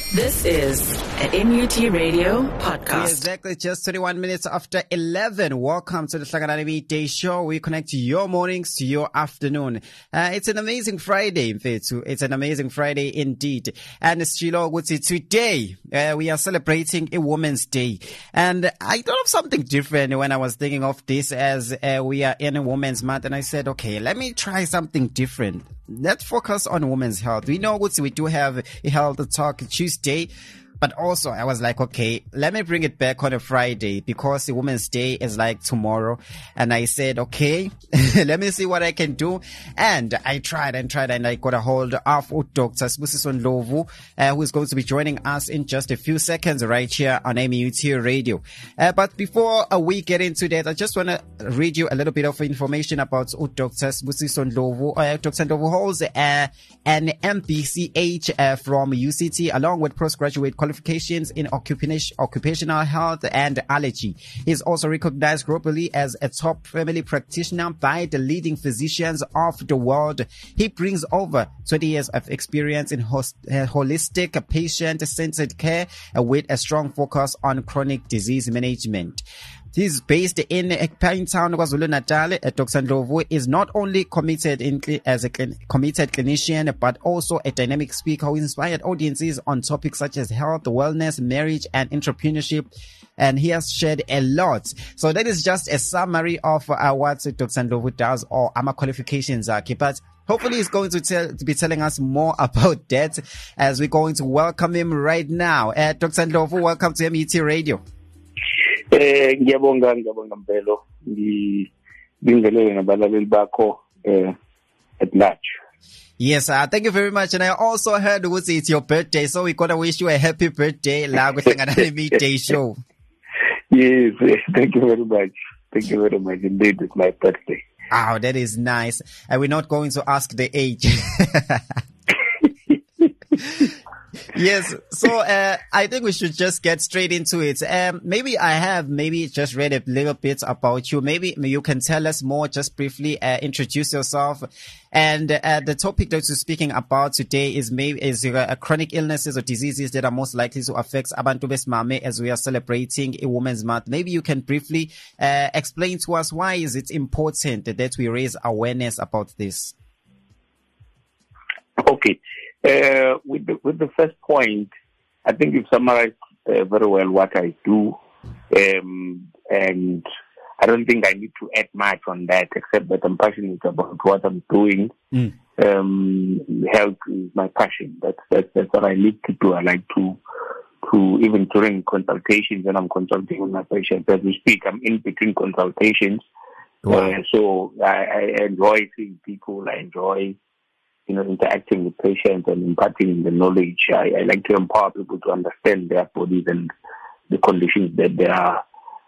This is an MUT Radio podcast. Exactly, just 21 minutes after 11. Welcome to the Hlakanani Midday Show. We connect your mornings to your afternoon. It's an amazing Friday, Mfethu. It's an amazing Friday indeed. And Shilo Gutsi, today we are celebrating a Women's Day. And I thought of something different when I was thinking of this as we are in a Women's Month. And I said, okay, let me try something different. Let's focus on women's health. We know we do have a health talk Tuesday, but also I was like, okay, let me bring it back on a Friday because the Women's Day is like tomorrow. And I said, okay, let me see what I can do. And I tried and I got a hold of Dr. Sibusiso Ndlovu, who is going to be joining us in just a few seconds right here on MUT Radio. But before we get into that, I just want to read you a little bit of information about Dr. Sibusiso Ndlovu. Dr. Ndlovu holds an MBCH from UCT along with postgraduate qualifications in occupational health and allergy. He is also recognized globally as a top family practitioner by the leading physicians of the world. He brings over 20 years of experience in holistic patient-centered care with a strong focus on chronic disease management. He's based in Pinetown, KwaZulu-Natal. Dr. Ndlovu is not only committed as a committed clinician, but also a dynamic speaker who inspired audiences on topics such as health, wellness, marriage, and entrepreneurship. And he has shared a lot. So that is just a summary of what Dr. Ndlovu does or our qualifications are. But hopefully he's going to be telling us more about that as we're going to welcome him right now. Dr. Ndlovu, welcome to MUT Radio. Ngiyabonga Mpelo ngibingelele nabalaleli bakho at large. Yes, thank you very much. And I also heard it's your birthday, so we're gonna wish you a happy birthday la ku Hlakanani Midday Show. Yes, thank you very much. Thank you very much. Indeed, it's my birthday. Oh, that is nice. And we're not going to ask the age. Yes, so I think we should just get straight into it. Maybe I have just read a little bit about you. Maybe you can tell us more, just briefly introduce yourself. And the topic that you're speaking about today is chronic illnesses or diseases that are most likely to affect abantu besimame as we are celebrating a Women's Month. Maybe you can briefly explain to us why is it important that we raise awareness about this? Okay. With the first point, I think you've summarized very well what I do, and I don't think I need to add much on that, except that I'm passionate about what I'm doing. Health is my passion. That's what I live to do. I like to even during consultations when I'm consulting with my patients as we speak, I'm in between consultations. Wow. So I enjoy seeing people. I enjoy interacting with patients and imparting the knowledge. I like to empower people to understand their bodies and the conditions that they are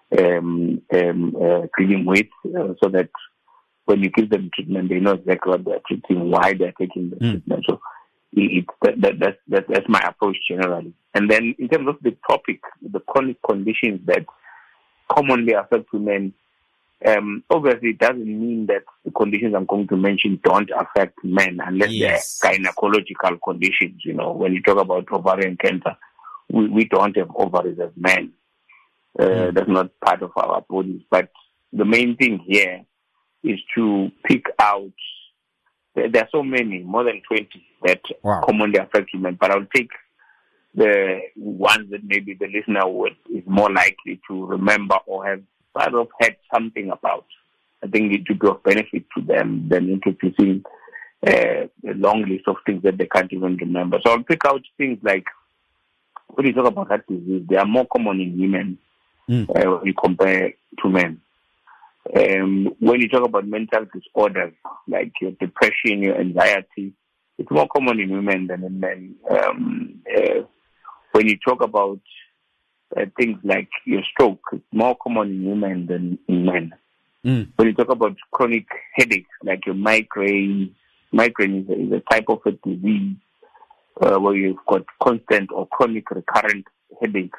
dealing with, so that when you give them treatment, they know exactly what they're treating, why they're taking the treatment. So that's my approach generally. And then in terms of the topic, the chronic conditions that commonly affect women, obviously it doesn't mean that the conditions I'm going to mention don't affect men unless they're gynecological conditions. When you talk about ovarian cancer, we don't have ovaries as men. That's not part of our bodies. But the main thing here is to pick out, there are so many, more than 20 that commonly affect women, but I'll take the ones that maybe the listener is more likely to remember or have sort of had something about. I think it would be of benefit to them than introducing a long list of things that they can't even remember. So I'll pick out things like, when you talk about heart disease, they are more common in women when you compare to men. When you talk about mental disorders, like your depression, your anxiety, it's more common in women than in men. When you talk about things like your stroke, it's more common in women than in men. When you talk about chronic headaches, like your migraine is a type of a disease where you've got constant or chronic recurrent headaches.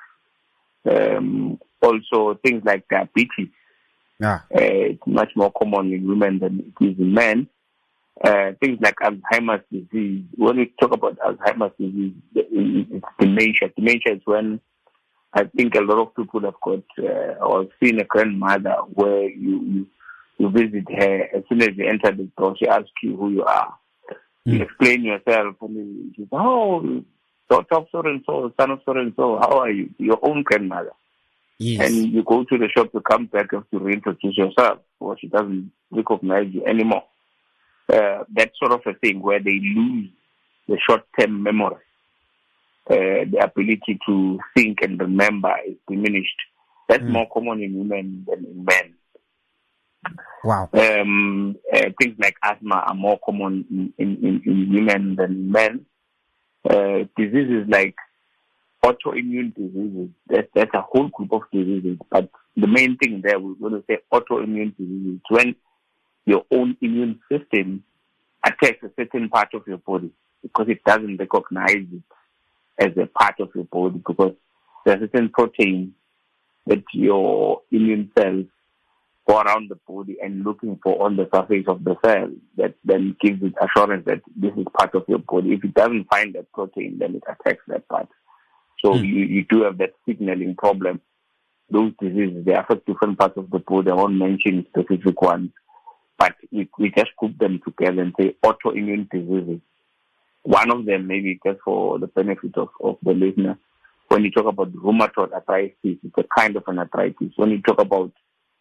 Also, things like diabetes. It's much more common in women than it is in men. Things like Alzheimer's disease. When we talk about Alzheimer's disease, it's dementia. Dementia is when I think a lot of people have got or seen a grandmother where you visit her. As soon as you enter the door, she asks you who you are. You explain yourself, and she says, "Oh, daughter of so and so, son of so and so. How are you?" Your own grandmother. Yes. And you go to the shop to come back, you have to reintroduce yourself, or she doesn't recognize you anymore. That sort of a thing where they lose the short-term memory. The ability to think and remember is diminished. That's more common in women than in men. Wow. Things like asthma are more common in women than in men. Diseases like autoimmune diseases, that's a whole group of diseases. But the main thing there, we're going to say autoimmune diseases, when your own immune system attacks a certain part of your body because it doesn't recognize it as a part of your body, because there are certain proteins that your immune cells go around the body and looking for on the surface of the cell that then gives it assurance that this is part of your body. If it doesn't find that protein, then it attacks that part. So you do have that signaling problem. Those diseases, they affect different parts of the body. I won't mention specific ones, but we just group them together and say autoimmune diseases. One of them, maybe just for the benefit of the listener, when you talk about rheumatoid arthritis, it's a kind of an arthritis. When you talk about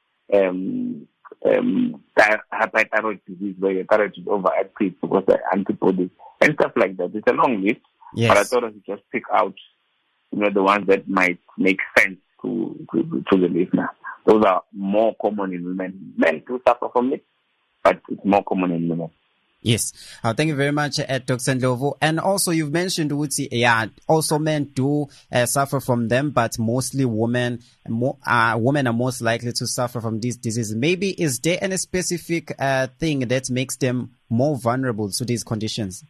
hyperthyroid disease, where your thyroid is overactive because of antibodies and stuff like that. It's a long list, but I thought I should just pick out, the ones that might make sense to the listener. Those are more common in women. Men do suffer from it, but it's more common in women. Yes. Thank you very much, Dr. Ndlovu. And also, you've mentioned, also men do suffer from them, but mostly women are most likely to suffer from these diseases. Maybe is there any specific thing that makes them more vulnerable to these conditions?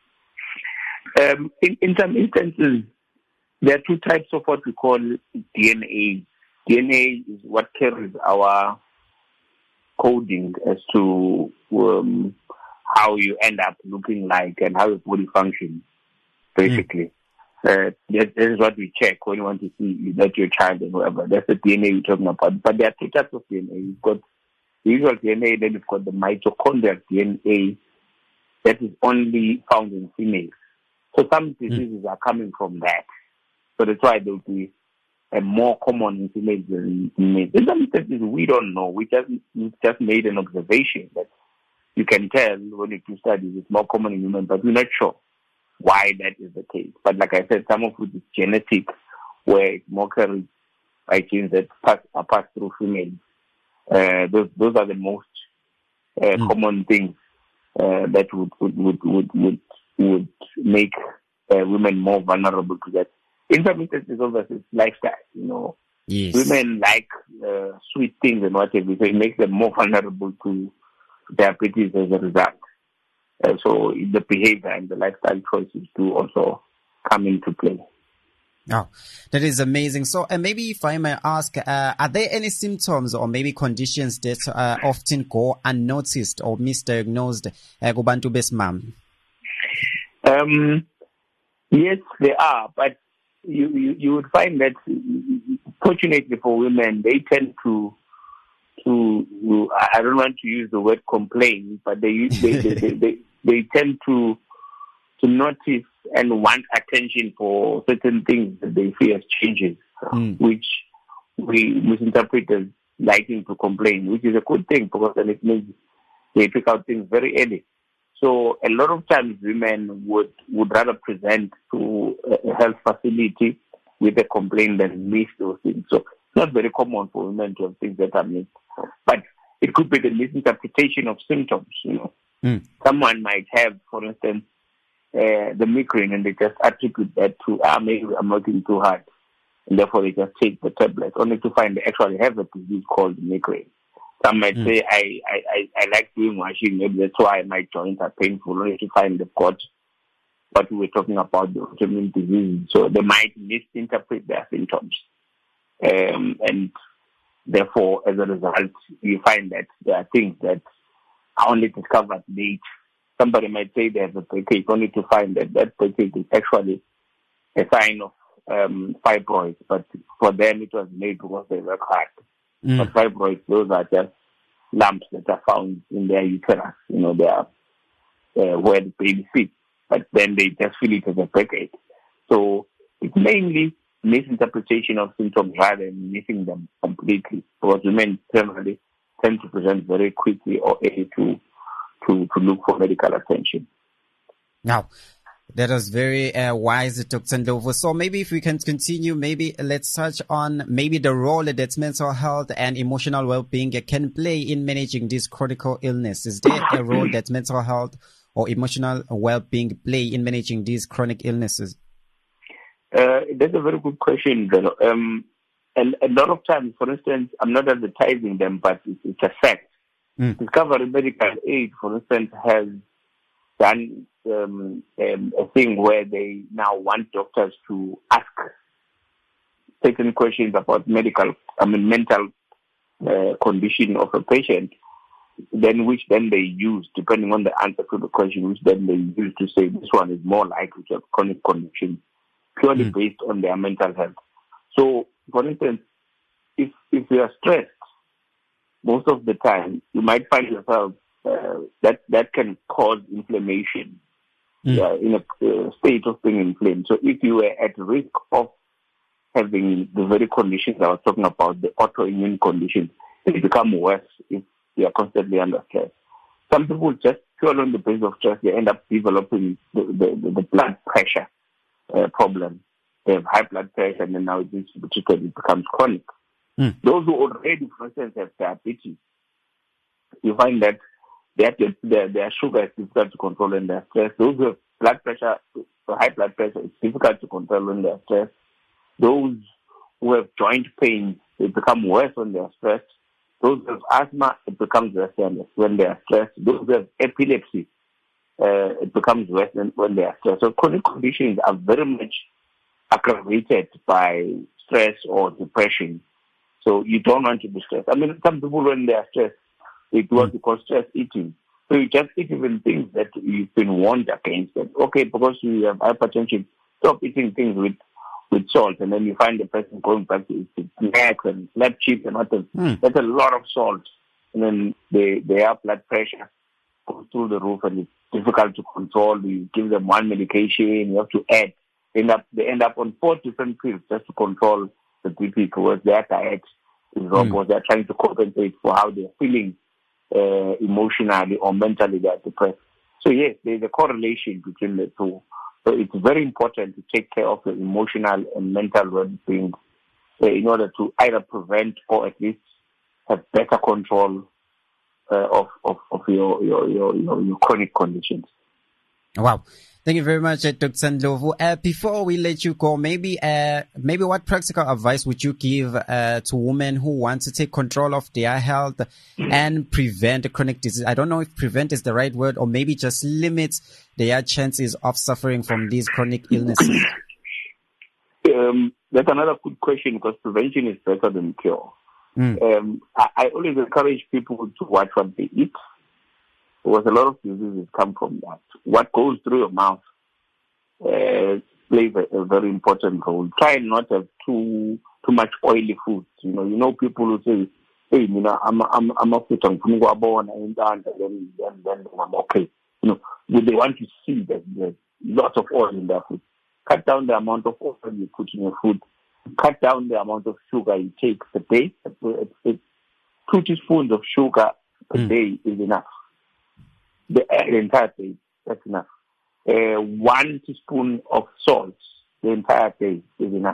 In some instances, there are two types of what we call DNA. DNA is what carries our coding as to how you end up looking like and how your body functions, basically. This is what we check when you want to see that your child and whoever. That's the DNA we're talking about. But there are two types of DNA. You've got the usual DNA, then you've got the mitochondrial DNA that is only found in females. So some diseases are coming from that. So that's why they'll be more common in females than in males. In some instances, we don't know. We just made an observation that you can tell when you do studies, it's more common in women, but we're not sure why that is the case. But like I said, some of it is genetic, where it's more carried by genes that are passed through females. Those are the most common things that would make women more vulnerable to that. In some instances, obviously, it's lifestyle. Yes. Women like sweet things and whatever, so it makes them more vulnerable to diabetes as a result. So the behavior and the lifestyle choices do also come into play. Oh, that is amazing. So maybe if I may ask, are there any symptoms or maybe conditions that often go unnoticed or misdiagnosed kubantu besimame? Yes, there are, but you would find that, fortunately for women, they tend to I don't want to use the word complain, but they tend to notice and want attention for certain things that they see as changes, which we misinterpret as liking to complain, which is a good thing because then it means they pick out things very early. So a lot of times women would rather present to a health facility with a complaint than miss those things. So it's not very common for women to have things that are missed. But it could be the misinterpretation of symptoms, Someone might have, for instance, the migraine, and they just attribute that to, maybe I'm working too hard. And therefore they just take the tablet, only to find they actually have a disease called migraine. Some might say, I like doing washing, maybe that's why my joints are painful, only to find they've got what we were talking about, the autoimmune disease. So they might misinterpret their symptoms. And therefore, as a result, you find that there are things that are only discovered late. Somebody might say they have a breakage, only to find that breakage is actually a sign of fibroids, but for them it was made because they work hard. But fibroids, those are just lumps that are found in their uterus. They are where the baby sits, but then they just feel it as a backache. So it's mainly misinterpretation of symptoms rather than missing them completely, because women generally tend to present very quickly or early to look for medical attention. Now, that was very wise, Dr. Ndlovu. So maybe if we can continue, maybe let's touch on maybe the role that mental health and emotional well-being can play in managing this chronic illness. Is there a role that mental health or emotional well-being play in managing these chronic illnesses? That's a very good question, Beno. And a lot of times, for instance, I'm not advertising them, but it's a fact. Discovery Medical Aid, for instance, has done a thing where they now want doctors to ask certain questions about mental condition of a patient, which they use, depending on the answer to the question, which then they use to say this one is more likely to have chronic conditions, purely based on their mental health. So, for instance, if you are stressed, most of the time, you might find yourself that can cause inflammation in a state of being inflamed. So if you are at risk of having the very conditions I was talking about, the autoimmune conditions, it become worse if you are constantly under stress. Some people just purely on the basis of stress, they end up developing the blood pressure problem. They have high blood pressure, and then now it needs to be treated, it becomes chronic. Those who already, for instance, have diabetes, you find that their sugar is difficult to control when they're stressed. Those who have blood pressure, high blood pressure, it's difficult to control when they're stressed. Those who have joint pain, it become worse when they're stressed. Those who have asthma, it becomes worse when they are stressed. Those who have epilepsy, it becomes worse when they are stressed. So chronic conditions are very much aggravated by stress or depression. So you don't want to be stressed. I mean, some people, when they are stressed, they do what we call stress eating. So you just eat even things that you've been warned against. That, okay, because you have hypertension, stop eating things with salt. And then you find the person going back to eat snacks and flat chips and others. That's a lot of salt. And then their blood pressure goes through the roof, and it's difficult to control. You give them one medication, you have to add. They end up on 4 different pills just to control the BP, because their diet is wrong, because they're trying to compensate for how they're feeling emotionally or mentally. They're depressed. So yes, there's a correlation between the two. So it's very important to take care of your emotional and mental well-being in order to either prevent or at least have better control of your chronic conditions. Wow. Thank you very much, Dr. Ndlovu. Before we let you go, maybe what practical advice would you give to women who want to take control of their health and prevent chronic disease? I don't know if prevent is the right word, or maybe just limit their chances of suffering from these chronic illnesses. That's another good question, because prevention is better than cure. I always encourage people to watch what they eat, because a lot of diseases come from that. What goes through your mouth plays a very important role. Try not to have too much oily food. You know, people who say, "Hey, I'm a food and then I'm okay." They want to see that there's lots of oil in their food. Cut down the amount of oil you put in your food. Cut down the amount of sugar you take per day. 2 teaspoons of sugar per day is enough. The entire day, that's enough. 1 teaspoon of salt the entire day is enough.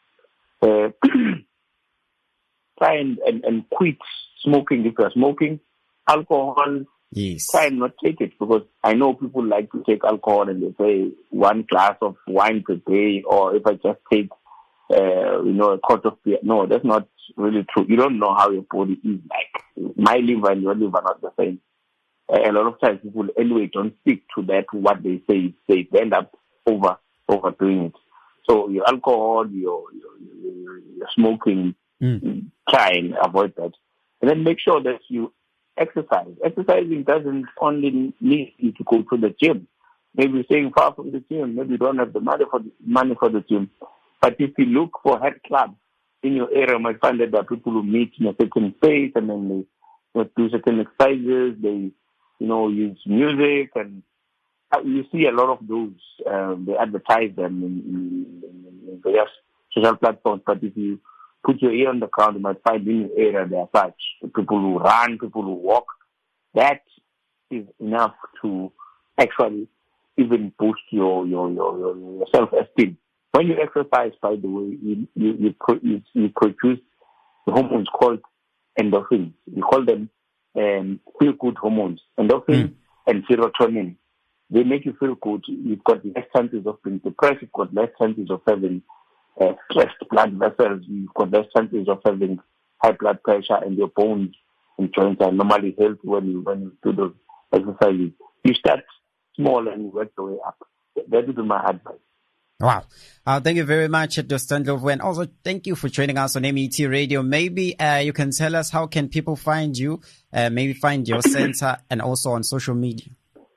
Try and quit smoking if you're smoking. Alcohol, yes. Try and not take it, because I know people like to take alcohol and they say 1 glass of wine per day, or if I just take a quart of beer. No, that's not really true. You don't know how your body is like. My liver and your liver are not the same. A lot of times people anyway don't stick to that, what they say. They end up overdoing it. So your alcohol, your smoking, try and avoid that. And then make sure that you exercise. Exercising doesn't only need you to go to the gym. Maybe you're staying far from the gym. Maybe you don't have the money for the gym. But if you look for health clubs in your area, you might find that there are people who meet in a certain space and then they do certain exercises, they, use music, and you see a lot of those. They advertise them in various social platforms, but if you put your ear on the ground, you might find in your area there are such people who run, people who walk. That is enough to actually even boost your self-esteem. When you exercise, by the way, you produce the hormones called endorphins. We call them feel-good hormones. Endorphins and serotonin. They make you feel good. You've got less chances of being depressed. You've got less chances of having stressed blood vessels. You've got less chances of having high blood pressure, and your bones and joints are normally healthy when you do those exercises. You start small and you work your way up. That would be my advice. Wow. Thank you very much, Dr. Ndlovu, and also thank you for joining us on MET Radio. Maybe you can tell us how can people find you, maybe find your center, and also on social media.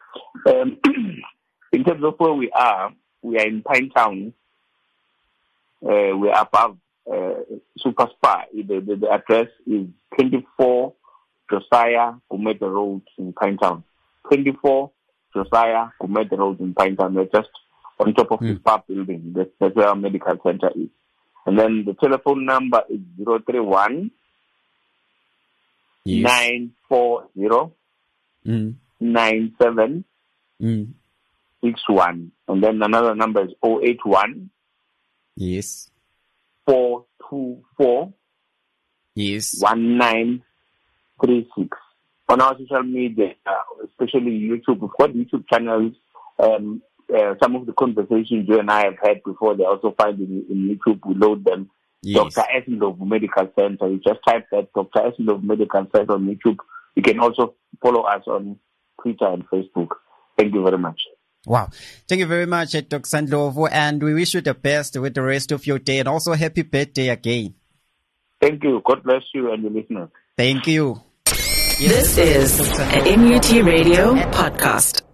In terms of where we are in Pinetown. We are above Super Spa. The address is 24 Josiah Gumede Road in Pinetown. 24 Josiah Gumede Road in Pinetown. We're just on top of the Spa building. That's where our medical center is. And then the telephone number is 031 940 97 61. And then another number is 081 Yes. 424 Yes. 1936. On our social media, especially YouTube, we've got YouTube channels. Some of the conversations you and I have had before, they also find in YouTube. We load them. Yes. Dr. S. Ndlovu Medical Center. You just type that Dr. S. Ndlovu Medical Center on YouTube. You can also follow us on Twitter and Facebook. Thank you very much. Wow. Thank you very much, Dr. Ndlovu, and we wish you the best with the rest of your day, and also happy birthday again. Thank you. God bless you and your listeners. Thank you. This is an MUT Radio podcast.